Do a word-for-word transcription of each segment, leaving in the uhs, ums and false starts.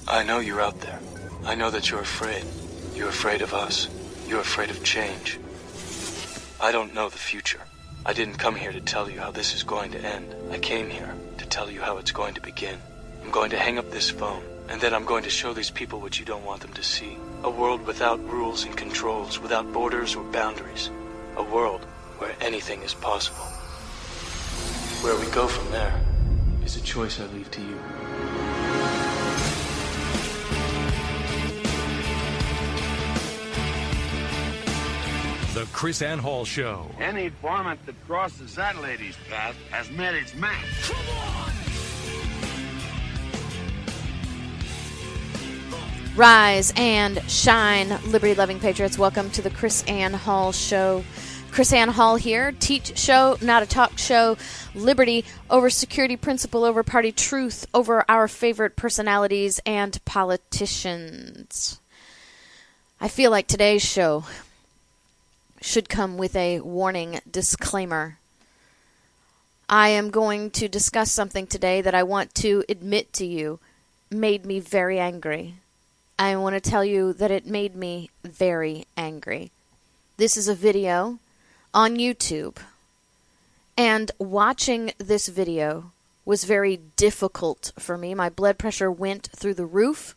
I know you're out there. I know that you're afraid. You're afraid of us. You're afraid of change. I don't know the future. I didn't come here to tell you how this is going to end. I came here to tell you how it's going to begin. I'm going to hang up this phone, and then I'm going to show these people what you don't want them to see. A world without rules and controls, without borders or boundaries. A world where anything is possible. Where we go from there is a choice I leave to you. The Chris Ann Hall Show. Any varmint that crosses that lady's path has met its match. Come on! Rise and shine, liberty-loving patriots. Welcome to the Chris Ann Hall Show. Chris Ann Hall here. Teach show, not a talk show. Liberty over security, principle over party, truth over our favorite personalities and politicians. I feel like today's show should come with a warning disclaimer. I am going to discuss something today that I want to admit to you made me very angry. I want to tell you that it made me very angry. This is a video on YouTube, and watching this video was very difficult for me. My blood pressure went through the roof.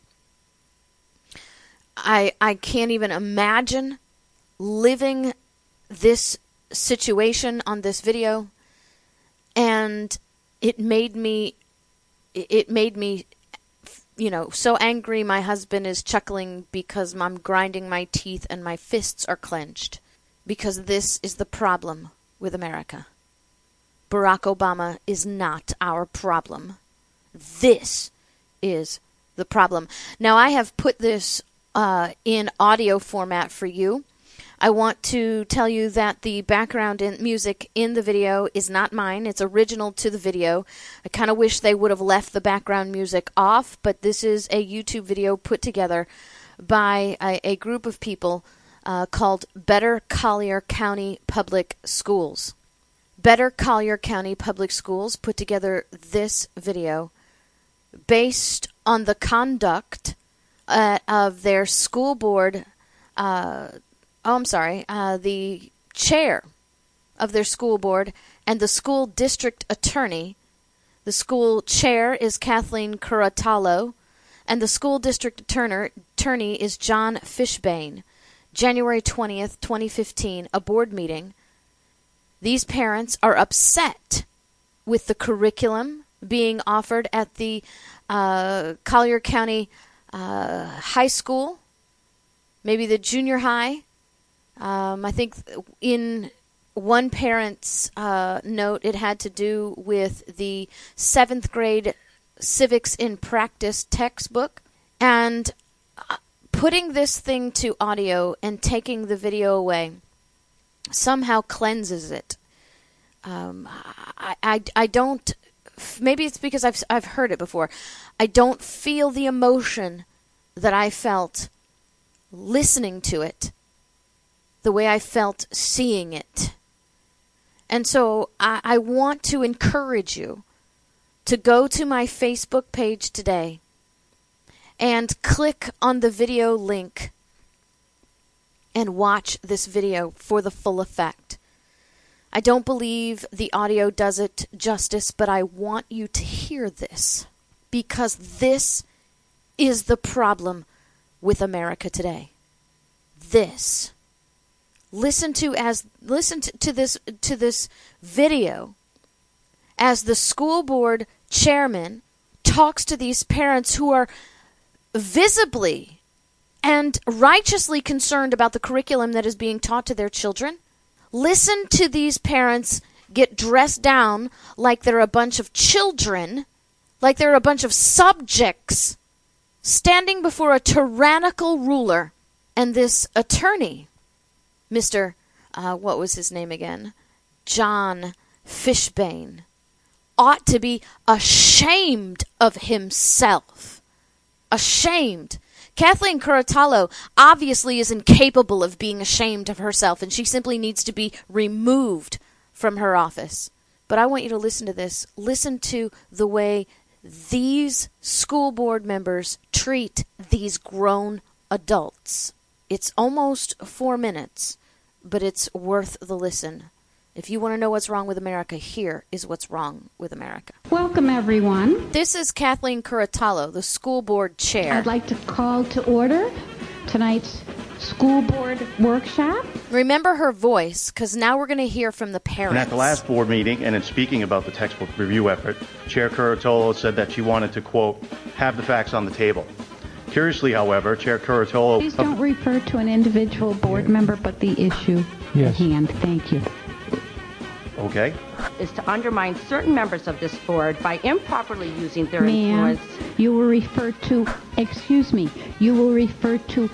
I I can't even imagine living this situation on this video, and it made me it made me you know so angry. My husband is chuckling because I'm grinding my teeth and my fists are clenched, because this is the problem with America. Barack Obama is not our problem. This is the problem. Now, I have put this uh, in audio format for you. I want to tell you that the background in music in the video is not mine. It's original to the video. I kind of wish they would have left the background music off, but this is a YouTube video put together by a, a group of people uh, called Better Collier County Public Schools. Better Collier County Public Schools put together this video based on the conduct uh, of their school board uh Oh, I'm sorry, uh, the chair of their school board and the school district attorney. The school chair is Kathleen Curatolo, and the school district attorney is John Fishbane. January twentieth, twenty fifteen, a board meeting. These parents are upset with the curriculum being offered at the uh, Collier County uh, High School, maybe the junior high. Um, I think in one parent's uh, note, it had to do with the seventh grade civics in practice textbook. And putting this thing to audio and taking the video away somehow cleanses it. Um, I, I, I don't, maybe it's because I've, I've heard it before. I don't feel the emotion that I felt listening to it the way I felt seeing it. And so I, I want to encourage you to go to my Facebook page today and click on the video link and watch this video for the full effect. I don't believe the audio does it justice, but I want you to hear this, because this is the problem with America today. This. Listen to as listen to, to this to this video as the school board chairman talks to these parents who are visibly and righteously concerned about the curriculum that is being taught to their children. Listen to these parents get dressed down like they're a bunch of children, like they're a bunch of subjects standing before a tyrannical ruler. And this attorney, Mister Uh, what was his name again? John Fishbane, ought to be ashamed of himself. Ashamed. Kathleen Curatolo obviously is incapable of being ashamed of herself, and she simply needs to be removed from her office. But I want you to listen to this. Listen to the way these school board members treat these grown adults. It's almost four minutes, but it's worth the listen. If you want to know what's wrong with America, here is what's wrong with America. Welcome, everyone. This is Kathleen Curatolo, the school board chair. I'd like to call to order tonight's school board workshop. Remember her voice, because now we're going to hear from the parents. And at the last board meeting, and in speaking about the textbook review effort, Chair Curatolo said that she wanted to, quote, have the facts on the table. Curiously, however, Chair Curatolo... Please don't refer to an individual board member, but the issue yes. at hand. Thank you. Okay. Is to undermine certain members of this board by improperly using their Ma'am, influence. You will refer to, excuse me, you will refer to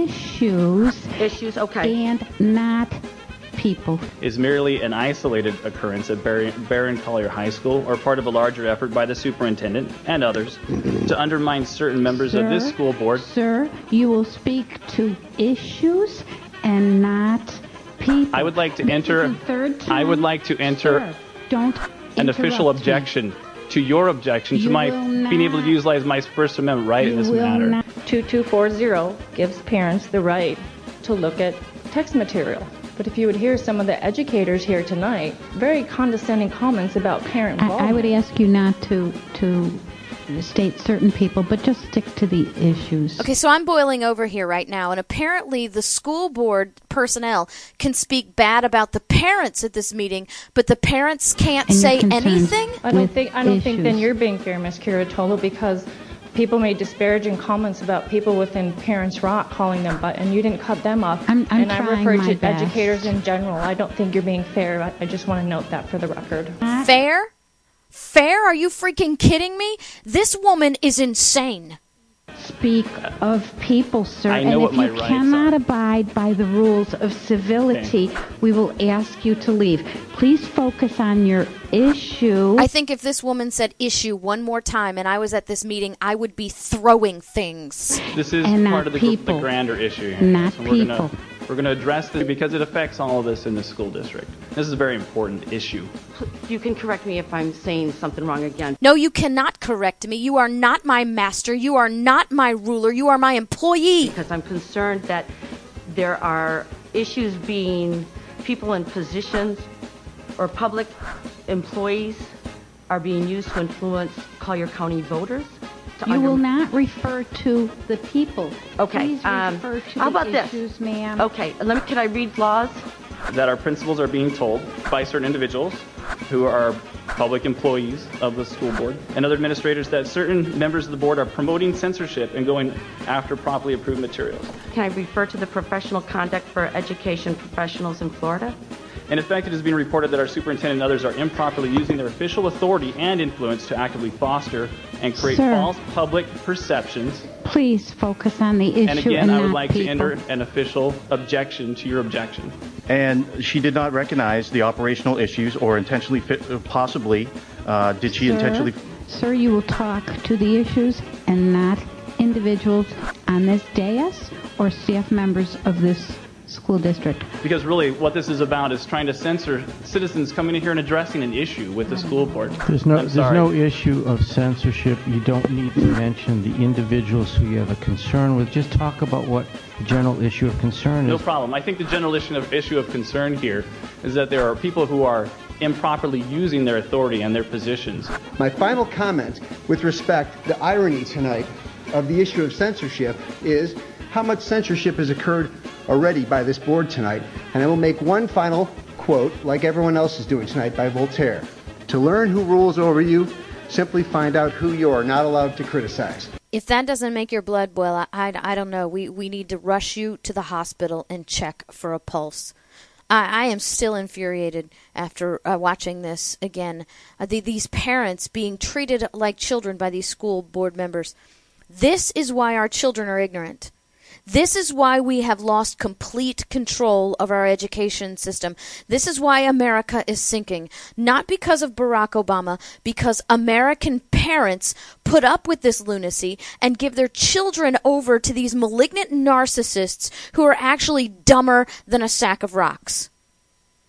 issues. Issues, okay. And not people. Is merely an isolated occurrence at Barron, Barron Collier High School or part of a larger effort by the superintendent and others to undermine certain members Sir, of this school board. Sir, you will speak to issues and not people. I would like to this enter. Is the third time. I would like to enter. Sir, don't an official me. objection to your objection You to my will being able to not- utilize my First Amendment right You in this will matter. not- two two four zero gives parents the right to look at text material. But if you would hear some of the educators here tonight, very condescending comments about parent I, involvement. I would ask you not to to state certain people, but just stick to the issues. Okay, so I'm boiling over here right now, and apparently the school board personnel can speak bad about the parents at this meeting, but the parents can't And say you're concerned anything? I don't with think I don't think then issues. you're being fair, Miz Curatolo, because people made disparaging comments about people within Parents Rock, calling them, but and you didn't cut them off. I'm- I'm and I trying referred my to best. educators in general. I don't think you're being fair. I, I just want to note that for the record. Fair? Fair? Are you freaking kidding me? This woman is insane. Speak of people, sir. I know and what if my you rights cannot are. abide by the rules of civility, we will ask you to leave. Please focus on your issue. I think if this woman said issue one more time and I was at this meeting, I would be throwing things. This is And not part of the, people. the grander issue here. Not So we're gonna, people. we're going to address this because it affects all of this in the school district. This is a very important issue. You can correct me if I'm saying something wrong again. No, you cannot correct me. You are not my master. You are not my ruler. You are my employee. Because I'm concerned that there are issues being people in positions or public employees are being used to influence Collier County voters. to you under- will not refer to the people. Okay, Please um, refer to how the about this? issues, ma'am. Okay, let me, can I read laws? That our principals are being told by certain individuals who are public employees of the school board and other administrators that certain members of the board are promoting censorship and going after properly approved materials. Can I refer to the professional conduct for education professionals in Florida? And in fact, it has been reported that our superintendent and others are improperly using their official authority and influence to actively foster and create Sir. false public perceptions. Please focus on the issue And again, and I would not like people. to enter an official objection to your objection. And she did not recognize the operational issues or intentionally, fit, possibly, uh, did she Sir, intentionally... Sir, you will talk to the issues and not individuals on this dais or staff members of this school district. Because really what this is about is trying to censor citizens coming in here and addressing an issue with the school board. There's no, I'm there's sorry. no issue of censorship. You don't need to mention the individuals who you have a concern with. Just talk about what the general issue of concern No is. problem. I think the general issue of, issue of concern here is that there are people who are improperly using their authority and their positions. My final comment with respect, the irony tonight of the issue of censorship is how much censorship has occurred already by this board tonight. And I will make one final quote, like everyone else is doing tonight, by Voltaire. To learn who rules over you, simply find out who you are not allowed to criticize. If that doesn't make your blood boil, I, I, I don't know. We, we need to rush you to the hospital and check for a pulse. I, I am still infuriated after uh, watching this again. Uh, the, these parents being treated like children by these school board members. This is why our children are ignorant. This is why we have lost complete control of our education system. This is why America is sinking. Not because of Barack Obama, because American parents put up with this lunacy and give their children over to these malignant narcissists who are actually dumber than a sack of rocks.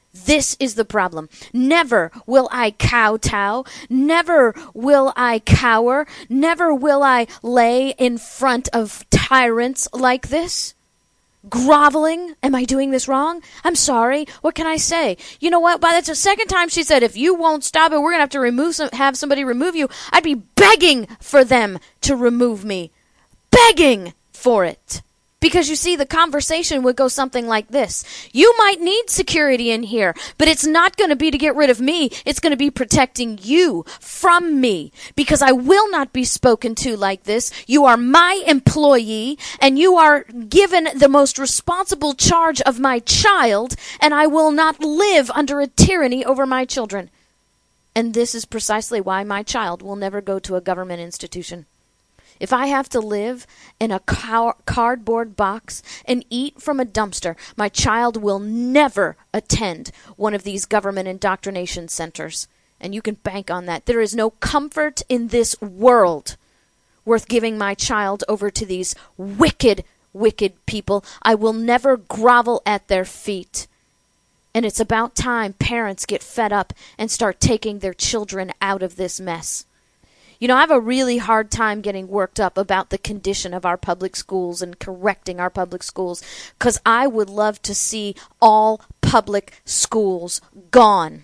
This is the problem. Never will I kowtow. Never will I cower. Never will I lay in front of tyrants like this. Groveling. Am I doing this wrong? I'm sorry. What can I say? You know what? By the second time she said, if you won't stop it, we're going to have to remove some, have somebody remove you. I'd be begging for them to remove me. Begging for it. Because you see, the conversation would go something like this. You might need security in here, but it's not going to be to get rid of me. It's going to be protecting you from me. Because I will not be spoken to like this. You are my employee, and you are given the most responsible charge of my child, and I will not live under a tyranny over my children. And this is precisely why my child will never go to a government institution. If I have to live in a car- cardboard box and eat from a dumpster, my child will never attend one of these government indoctrination centers. And you can bank on that. There is no comfort in this world worth giving my child over to these wicked, wicked people. I will never grovel at their feet. And it's about time parents get fed up and start taking their children out of this mess. You know, I have a really hard time getting worked up about the condition of our public schools and correcting our public schools, because I would love to see all public schools gone.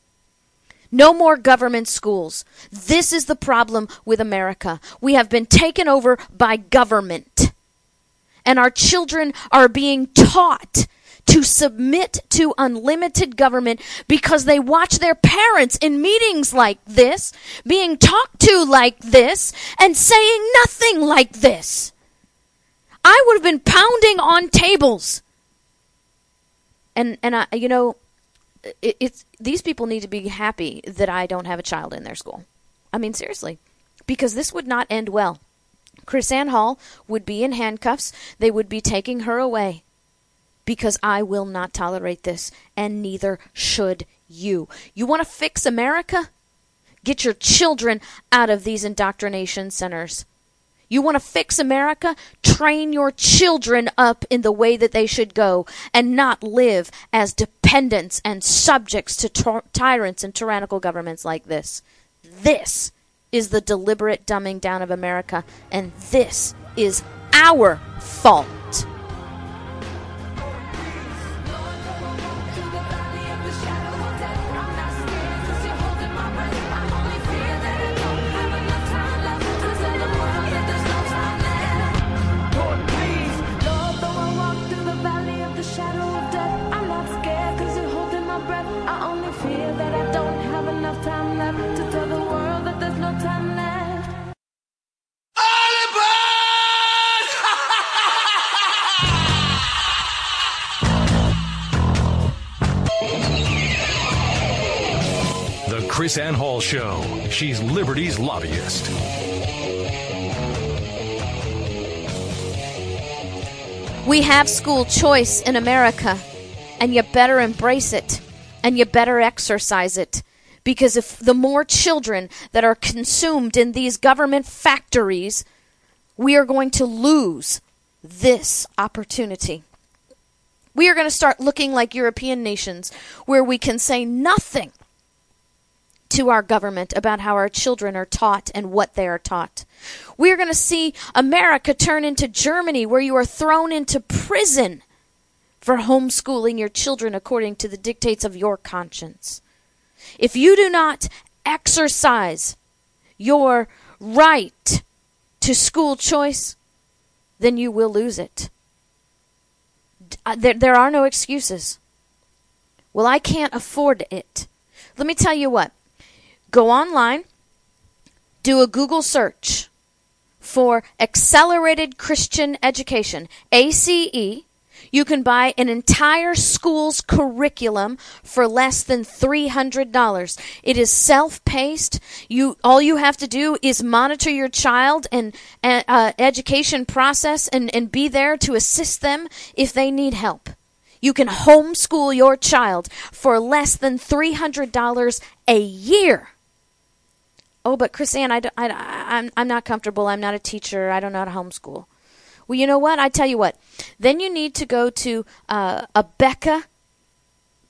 No more government schools. This is the problem with America. We have been taken over by government, and our children are being taught to submit to unlimited government because they watch their parents in meetings like this, being talked to like this, and saying nothing like this. I would have been pounding on tables. And, and I, you know, it, it's these people need to be happy that I don't have a child in their school. I mean, seriously, because this would not end well. KrisAnne Hall would be in handcuffs. They would be taking her away. Because I will not tolerate this, and neither should you. You want to fix America? Get your children out of these indoctrination centers. You want to fix America? Train your children up in the way that they should go, and not live as dependents and subjects to ty- tyrants and tyrannical governments like this. This is the deliberate dumbing down of America, and this is our fault. KrisAnne Hall Show. She's Liberty's lobbyist. We have school choice in America, and you better embrace it, and you better exercise it. Because if the more children that are consumed in these government factories, we are going to lose this opportunity. We are going to start looking like European nations, where we can say nothing to our government about how our children are taught and what they are taught. We are going to see America turn into Germany, where you are thrown into prison for homeschooling your children according to the dictates of your conscience. If you do not exercise your right to school choice, then you will lose it. There, there are no excuses. Well, I can't afford it. Let me tell you what. Go online, do a Google search for Accelerated Christian Education, A C E. You can buy an entire school's curriculum for less than three hundred dollars. It is self-paced. You, all you have to do is monitor your child and uh, education process and, and be there to assist them if they need help. You can homeschool your child for less than three hundred dollars a year. Oh, but KrisAnne, I, I, I, I'm, I'm not comfortable. I'm not a teacher. I don't know how to homeschool. Well, you know what? I tell you what. Then you need to go to uh, Abeka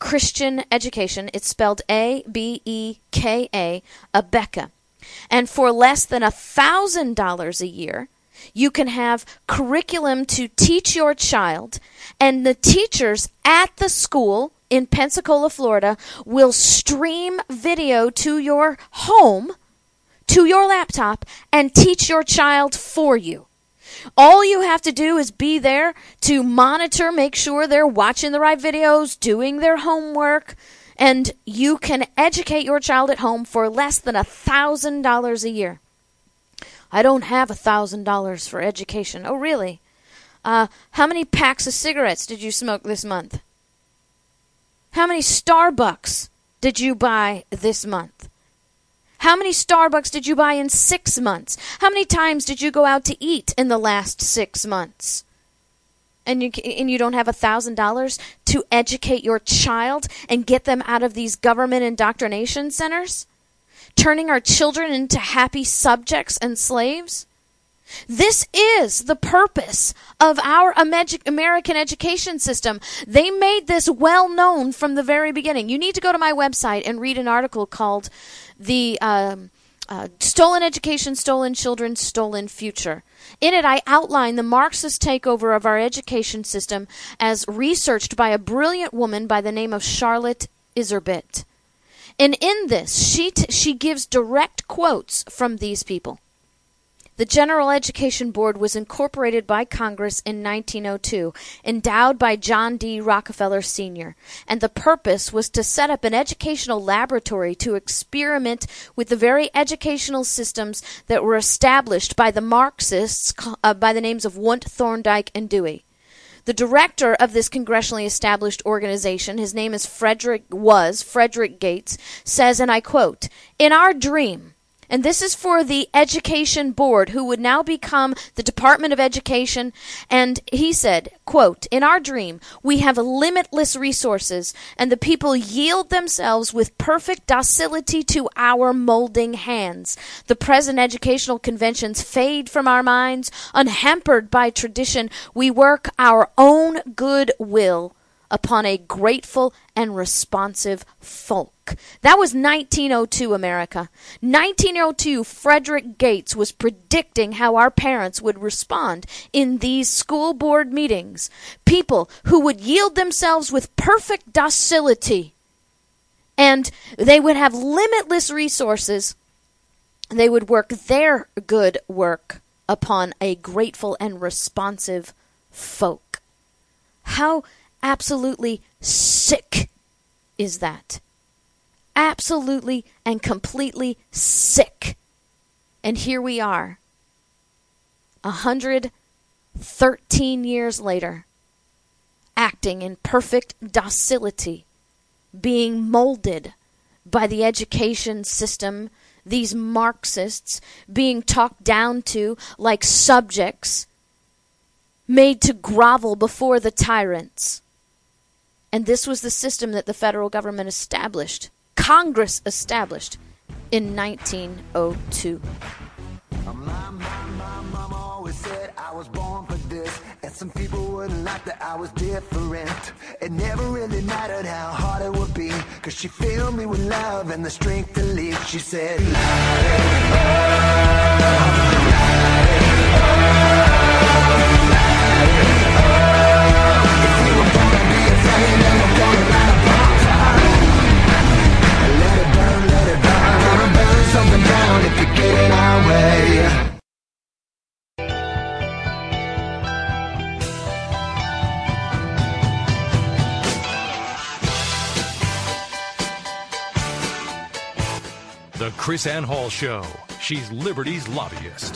Christian Education. It's spelled A B E K A, Abeka. And for less than one thousand dollars a year, you can have curriculum to teach your child, and the teachers at the school in Pensacola, Florida, will stream video to your home, to your laptop, and teach your child for you. All you have to do is be there to monitor, make sure they're watching the right videos, doing their homework, and you can educate your child at home for less than one thousand dollars a year. I don't have one thousand dollars for education. Oh, really? Uh, how many packs of cigarettes did you smoke this month? How many Starbucks did you buy this month? How many Starbucks did you buy in six months? How many times did you go out to eat in the last six months? And you and you don't have one thousand dollars to educate your child and get them out of these government indoctrination centers? Turning our children into happy subjects and slaves? This is the purpose of our American education system. They made this well known from the very beginning. You need to go to my website and read an article called The um, uh, Stolen Education, Stolen Children, Stolen Future. In it, I outline the Marxist takeover of our education system as researched by a brilliant woman by the name of Charlotte Iserbyt. And in this, she, t- she gives direct quotes from these people. The General Education Board was incorporated by Congress in nineteen oh two, endowed by John D. Rockefeller Senior, and the purpose was to set up an educational laboratory to experiment with the very educational systems that were established by the Marxists uh, by the names of Wundt, Thorndike, and Dewey. The director of this congressionally established organization, his name is Frederick, was Frederick Gates, says, and I quote, "In our dream," and this is for the Education Board, who would now become the Department of Education. And he said, quote, "In our dream, we have limitless resources, and the people yield themselves with perfect docility to our molding hands. The present educational conventions fade from our minds. Unhampered by tradition, we work our own good will upon a grateful and responsive folk." That was nineteen oh two America. nineteen oh two, Frederick Gates was predicting how our parents would respond in these school board meetings. People who would yield themselves with perfect docility. And they would have limitless resources. They would work their good work upon a grateful and responsive folk. How absolutely sick is that? Absolutely and completely sick. And here we are, one hundred thirteen years later, acting in perfect docility, being molded by the education system, these Marxists being talked down to like subjects, made to grovel before the tyrants. And this was the system that the federal government established, Congress established, in nineteen oh two. My, my, my mama always said I was born for this, and some people wouldn't like that I was different. It never really mattered how hard it would be, cause she filled me with love and the strength to lead. She said, light it up, light it up, light it up. If you were born to be a flame, then we're gonna light a bonfire. Let it burn, let it burn, gonna burn something down if you get in our way. The Chris Ann Hall Show. She's Liberty's lobbyist.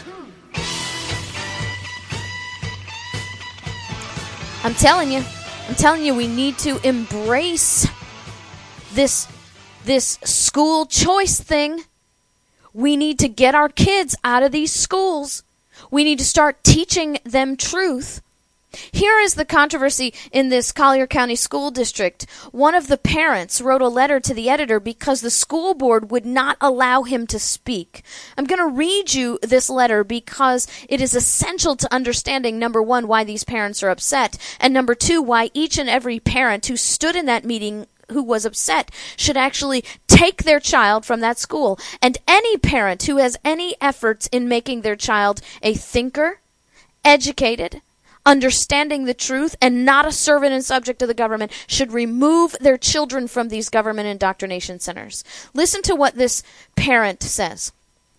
I'm telling you, I'm telling you, we need to embrace this, this school choice thing. We need to get our kids out of these schools. We need to start teaching them truth. Here is the controversy in this Collier County School District. One of the parents wrote a letter to the editor because the school board would not allow him to speak. I'm going to read you this letter because it is essential to understanding, number one, why these parents are upset, and number two, why each and every parent who stood in that meeting who was upset should actually take their child from that school. And any parent who has any efforts in making their child a thinker, educated, understanding the truth, and not a servant and subject of the government should remove their children from these government indoctrination centers. Listen to what this parent says.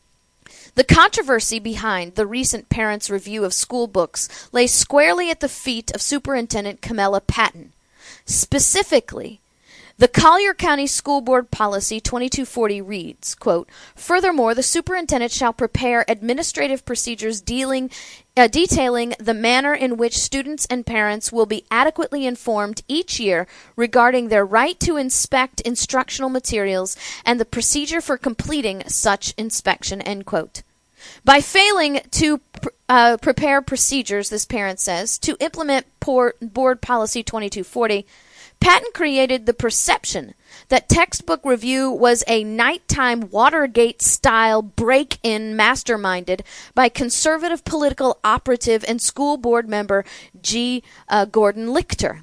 The controversy behind the recent Parents' Review of School Books lay squarely at the feet of Superintendent Camilla Patton. Specifically, the Collier County School Board Policy twenty-two forty reads, quote, "Furthermore, the superintendent shall prepare administrative procedures dealing, uh, detailing the manner in which students and parents will be adequately informed each year regarding their right to inspect instructional materials and the procedure for completing such inspection," end quote. By failing to uh, prepare procedures, this parent says, to implement por- Board Policy twenty-two forty, Patton created the perception that textbook review was a nighttime Watergate-style break-in masterminded by conservative political operative and school board member G. Uh, Gordon Lichter.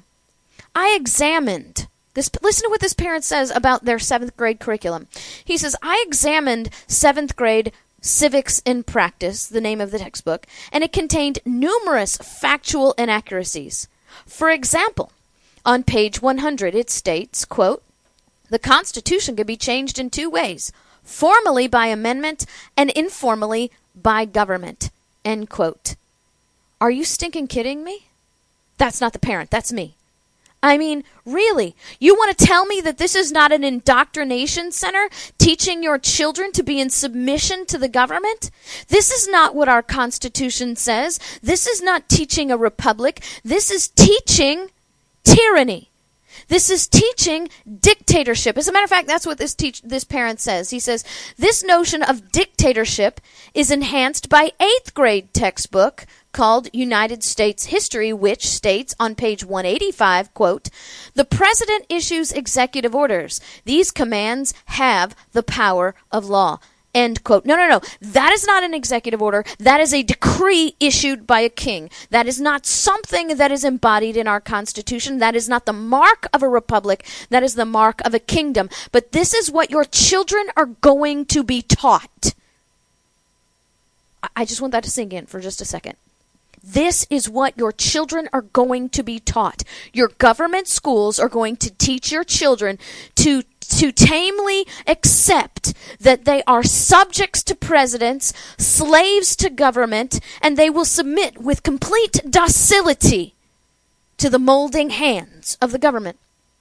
I examined this. Listen to what this parent says about their seventh grade curriculum. He says, I examined seventh grade Civics in Practice, the name of the textbook, and it contained numerous factual inaccuracies. For example, on page one hundred, it states, quote, "The Constitution can be changed in two ways, formally by amendment and informally by government," end quote. Are you stinking kidding me? That's not the parent, that's me. I mean, really, you want to tell me that this is not an indoctrination center teaching your children to be in submission to the government? This is not what our Constitution says. This is not teaching a republic. This is teaching tyranny. This is teaching dictatorship. As a matter of fact, that's what this teach, this parent says. He says, this notion of dictatorship is enhanced by eighth grade textbook called United States History, which states on page one eighty-five, quote, "The president issues executive orders. These commands have the power of law." End quote. No, no, no. That is not an executive order. That is a decree issued by a king. That is not something that is embodied in our Constitution. That is not the mark of a republic. That is the mark of a kingdom. But this is what your children are going to be taught. I just want that to sink in for just a second. This is what your children are going to be taught. Your government schools are going to teach your children to to tamely accept that they are subjects to presidents, slaves to government, and they will submit with complete docility to the molding hands of the government.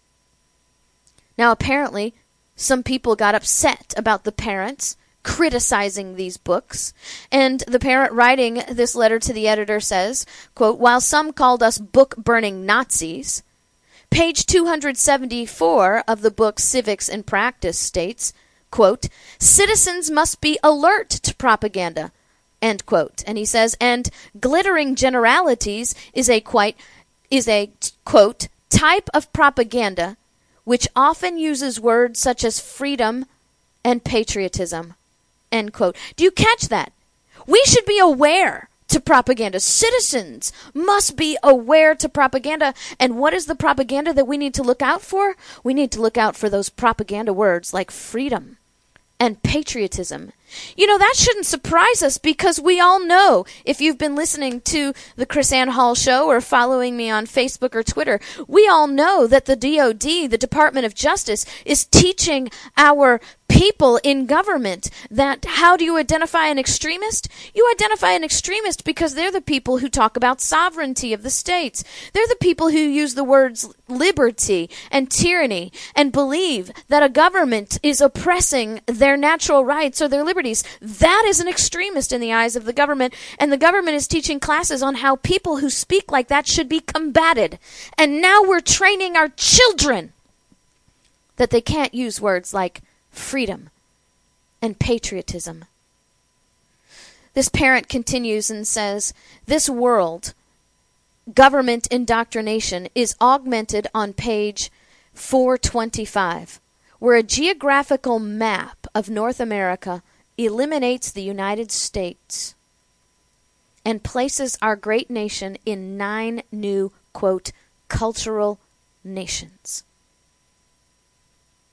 Now, apparently, some people got upset about the parents criticizing these books, and the parent writing this letter to the editor says, quote, "While some called us book-burning Nazis," page two hundred seventy-four of the book Civics in Practice states, quote, "Citizens must be alert to propaganda," end quote. And he says, and glittering generalities is a quite is a quote type of propaganda which often uses words such as freedom and patriotism, end quote. Do you catch that? We should be aware to propaganda. Citizens must be aware to propaganda. And what is the propaganda that we need to look out for? We need to look out for those propaganda words like freedom and patriotism. You know, that shouldn't surprise us because we all know, if you've been listening to the Chris Ann Hall Show or following me on Facebook or Twitter, we all know that the D O D, the Department of Justice, is teaching our people in government that how do you identify an extremist? You identify an extremist because they're the people who talk about sovereignty of the states. They're the people who use the words liberty and tyranny and believe that a government is oppressing their natural rights or their liberties. That is an extremist in the eyes of the government, and the government is teaching classes on how people who speak like that should be combated. And now we're training our children that they can't use words like freedom and patriotism. This parent continues and says, this world, government indoctrination, is augmented on page four twenty-five, where a geographical map of North America eliminates the United States and places our great nation in nine new, quote, cultural nations.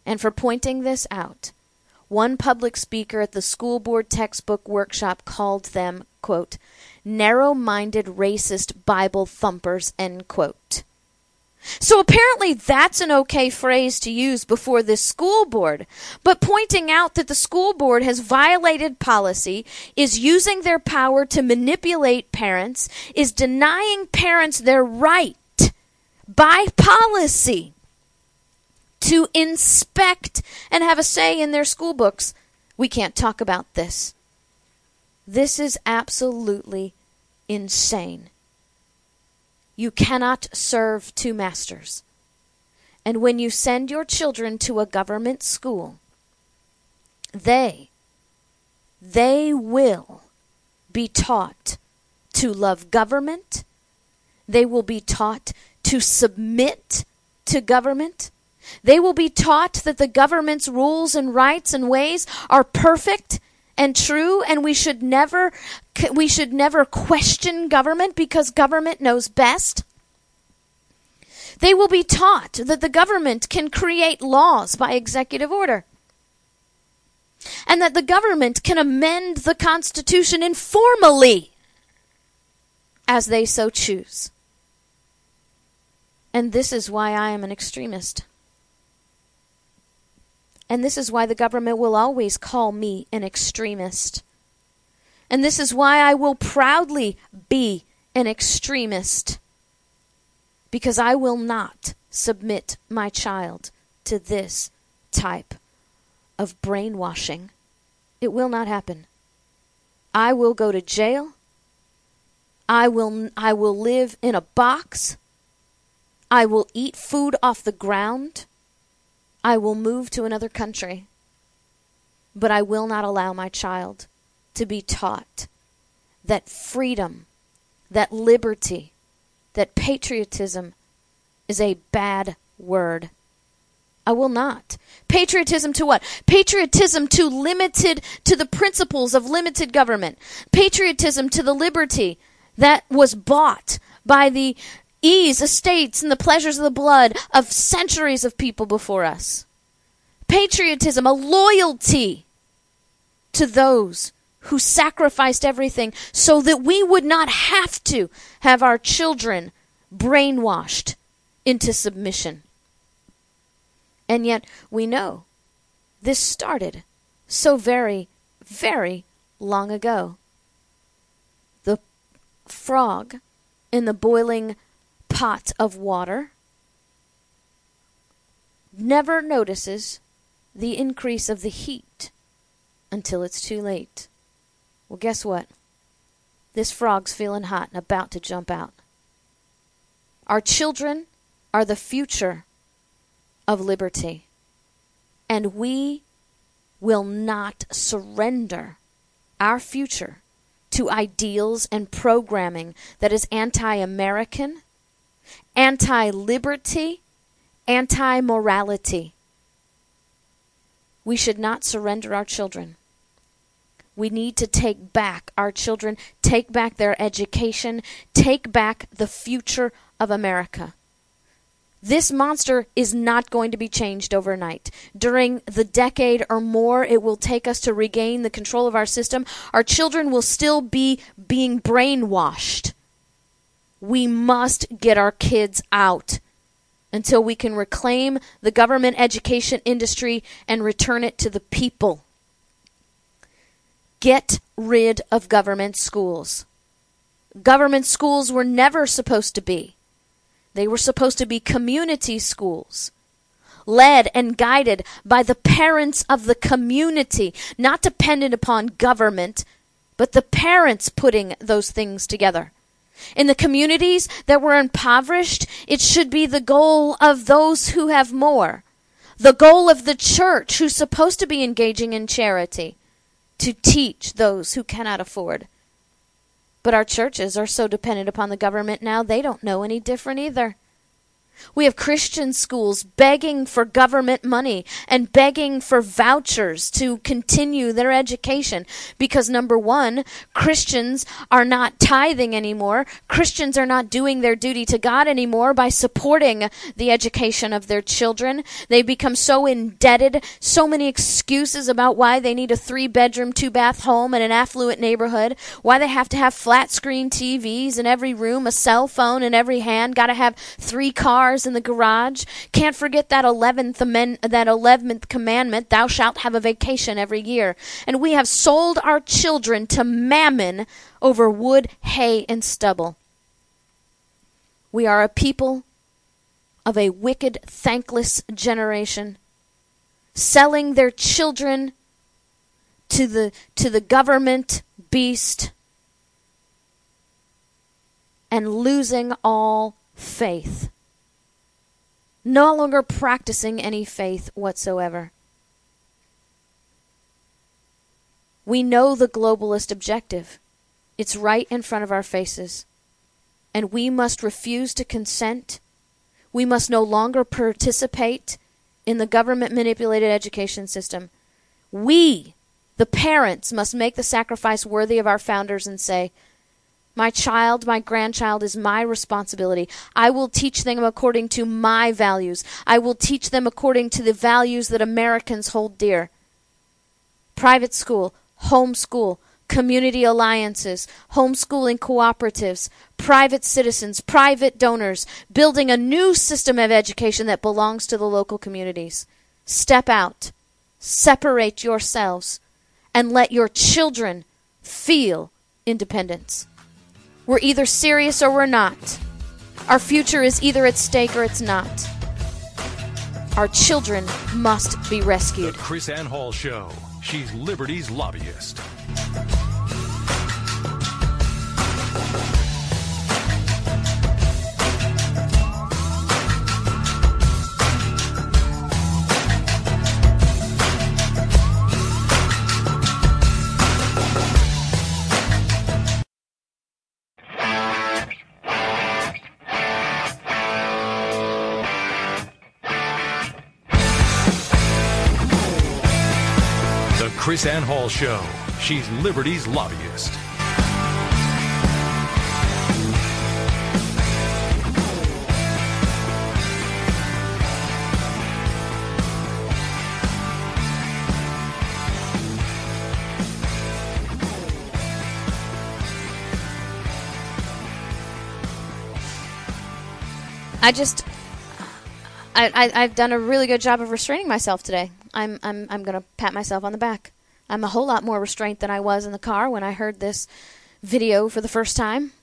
and for pointing this out. One public speaker at the school board textbook workshop called them, quote, narrow-minded racist Bible thumpers, end quote. So apparently that's an okay phrase to use before this school board. But pointing out that the school board has violated policy, is using their power to manipulate parents, is denying parents their right by policy to inspect and have a say in their school books. We can't talk about this. This is absolutely insane. You cannot serve two masters. And when you send your children to a government school, they, they will be taught to love government. They will be taught to submit to government. They will be taught that the government's rules and rights and ways are perfect and true, and we should never we should never question government because government knows best. They will be taught that the government can create laws by executive order, and that the government can amend the Constitution informally as they so choose. And this is why I am an extremist. And this is why the government will always call me an extremist. And this is why I will proudly be an extremist. Because I will not submit my child to this type of brainwashing. It will not happen. I will go to jail. I will, I will live in a box. I will eat food off the ground. I will move to another country, but I will not allow my child to be taught that freedom, that liberty, that patriotism is a bad word. I will not. Patriotism to what? Patriotism to limited, to the principles of limited government. Patriotism to the liberty that was bought by the ease, estates, and the pleasures of the blood of centuries of people before us. Patriotism, a loyalty to those who sacrificed everything so that we would not have to have our children brainwashed into submission. And yet we know this started so very, very long ago. The frog in the boiling pot of water never notices the increase of the heat until it's too late. Well, guess what? This frog's feeling hot and about to jump out. Our children are the future of liberty, and we will not surrender our future to ideals and programming that is anti-American, anti-liberty, anti-morality. We should not surrender our children. We need to take back our children, take back their education, take back the future of America. This monster is not going to be changed overnight. During the decade or more it will take us to regain the control of our system, our children will still be being brainwashed. We must get our kids out until we can reclaim the government education industry and return it to the people. Get rid of government schools. Government schools were never supposed to be. They were supposed to be community schools, led and guided by the parents of the community, not dependent upon government, but the parents putting those things together. In the communities that were impoverished, it should be the goal of those who have more, the goal of the church, who's supposed to be engaging in charity, to teach those who cannot afford. But our churches are so dependent upon the government now, they don't know any different either. We have Christian schools begging for government money and begging for vouchers to continue their education because, number one, Christians are not tithing anymore. Christians are not doing their duty to God anymore by supporting the education of their children. They become so indebted, so many excuses about why they need a three-bedroom, two-bath home in an affluent neighborhood, why they have to have flat-screen T Vs in every room, a cell phone in every hand, got to have three cars in the garage. Can't forget that eleventh amen- that eleventh commandment, thou shalt have a vacation every year. And we have sold our children to mammon over wood, hay, and stubble. We are a people of a wicked, thankless generation, selling their children to the to the government beast and losing all faith. No longer practicing any faith whatsoever. We know the globalist objective. It's right in front of our faces. And we must refuse to consent. We must no longer participate in the government-manipulated education system. We, the parents, must make the sacrifice worthy of our founders and say, my child, my grandchild is my responsibility. I will teach them according to my values. I will teach them according to the values that Americans hold dear. Private school, homeschool, community alliances, homeschooling cooperatives, private citizens, private donors, building a new system of education that belongs to the local communities. Step out, separate yourselves, and let your children feel independence. We're either serious or we're not. Our future is either at stake or it's not. Our children must be rescued. The Chris Ann Hall Show. She's Liberty's lobbyist. Chris Ann Hall Show. She's Liberty's lobbyist. I just, I, I, I've done a really good job of restraining myself today. I'm, I'm, I'm going to pat myself on the back. I'm a whole lot more restrained than I was in the car when I heard this video for the first time.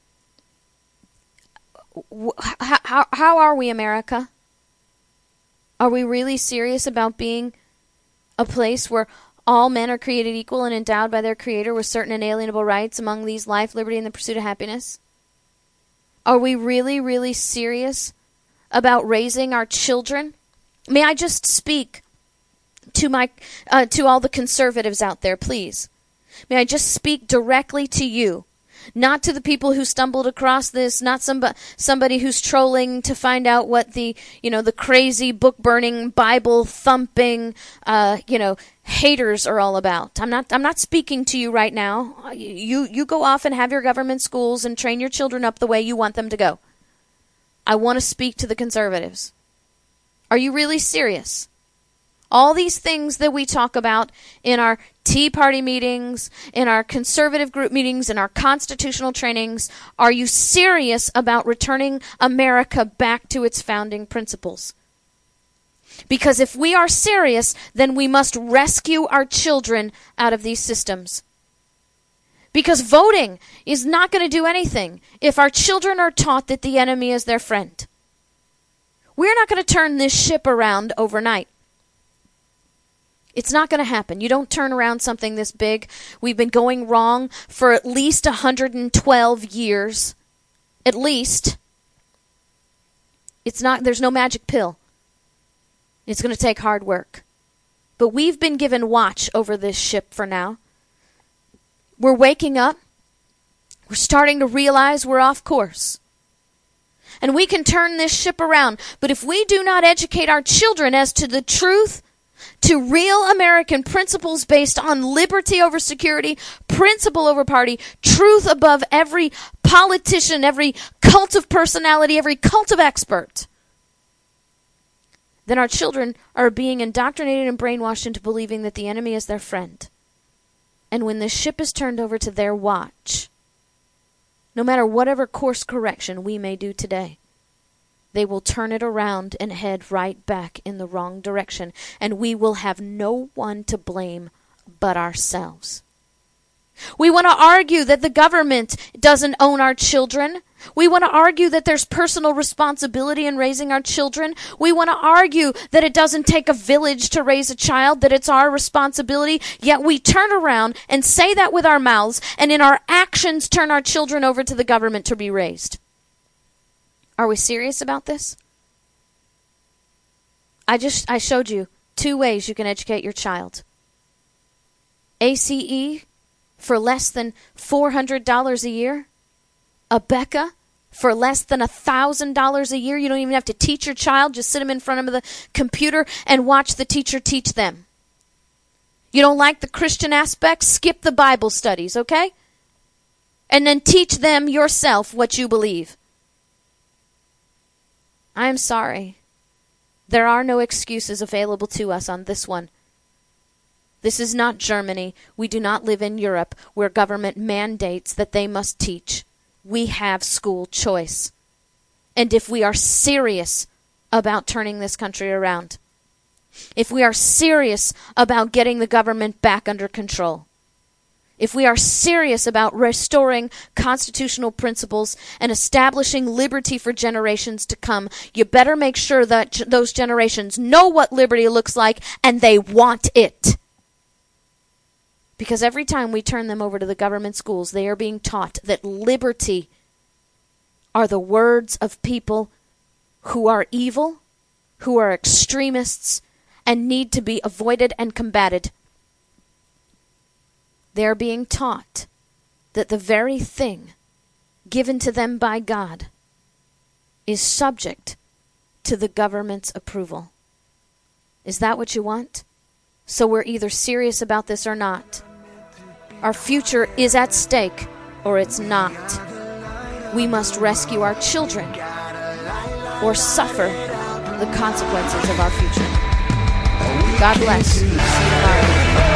How, how, how are we, America? Are we really serious about being a place where all men are created equal and endowed by their Creator with certain inalienable rights, among these life, liberty, and the pursuit of happiness? Are we really, really serious about raising our children? May I just speak to my uh, to all the conservatives out there, please? May I just speak directly to you, not to the people who stumbled across this, not somebody somebody who's trolling to find out what the you know the crazy book burning, Bible thumping, uh, you know haters are all about. I'm not I'm not speaking to you right now. You you go off and have your government schools and train your children up the way you want them to go. I want to speak to the conservatives. Are you really serious? All these things that we talk about in our Tea Party meetings, in our conservative group meetings, in our constitutional trainings, are you serious about returning America back to its founding principles? Because if we are serious, then we must rescue our children out of these systems. Because voting is not going to do anything if our children are taught that the enemy is their friend. We're not going to turn this ship around overnight. It's not going to happen. You don't turn around something this big. We've been going wrong for at least one hundred twelve years. At least. It's not, there's no magic pill. It's going to take hard work. But we've been given watch over this ship for now. We're waking up. We're starting to realize we're off course. and we can turn this ship around. But if we do not educate our children as to the truth, to real American principles based on liberty over security, principle over party, truth above every politician, every cult of personality, every cult of expert, then our children are being indoctrinated and brainwashed into believing that the enemy is their friend. And when the ship is turned over to their watch, no matter whatever course correction we may do today, they will turn it around and head right back in the wrong direction, and we will have no one to blame but ourselves. We want to argue that the government doesn't own our children. We want to argue that there's personal responsibility in raising our children. We want to argue that it doesn't take a village to raise a child, that it's our responsibility. Yet we turn around and say that with our mouths, and in our actions turn our children over to the government to be raised. Are we serious about this? I just I showed you two ways you can educate your child. A C E for less than four hundred dollars a year. A Becca for less than one thousand dollars a year. You don't even have to teach your child. Just sit them in front of the computer and watch the teacher teach them. You don't like the Christian aspect? Skip the Bible studies, okay? And then teach them yourself what you believe. I am sorry. There are no excuses available to us on this one. This is not Germany. We do not live in Europe where government mandates that they must teach. We have school choice. And if we are serious about turning this country around, if we are serious about getting the government back under control, if we are serious about restoring constitutional principles and establishing liberty for generations to come, you better make sure that g- those generations know what liberty looks like and they want it. Because every time we turn them over to the government schools, they are being taught that liberty are the words of people who are evil, who are extremists, and need to be avoided and combated. They are being taught that the very thing given to them by God is subject to the government's approval. Is that what you want? So we're either serious about this or not. Our future is at stake, or it's not. We must rescue our children or suffer the consequences of our future. God bless. See you tomorrow.